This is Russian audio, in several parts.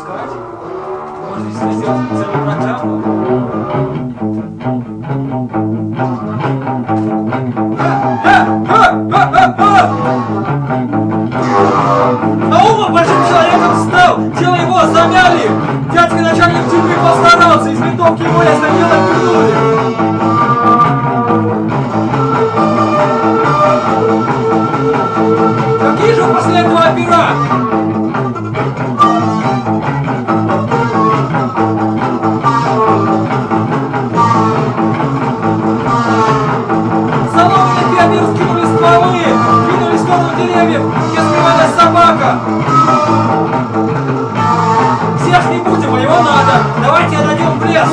искать. Может, если сделать целую программу. Наума большим человеком стал! Тело его замяли! Дядька начальник тюрьмы постарался! Из винтовки его ясно дело пырнули! Какие же после этого опера? Соломенные пионеры скинули стволы, двинулись в сторону деревьев, где скрывалась собака. Всех не будем, а его надо. Давайте отойдем в лес.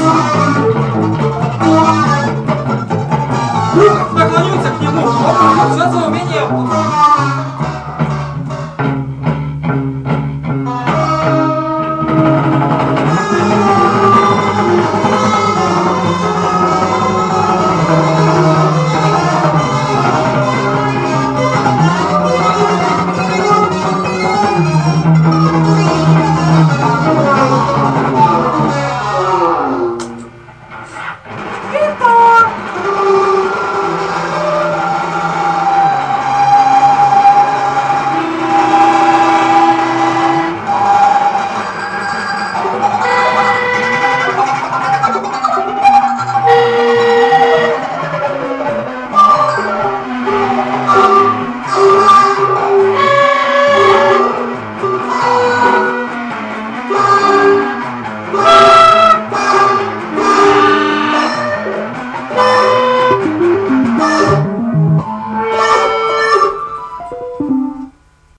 Крюков наклонился к нему, он все за умение.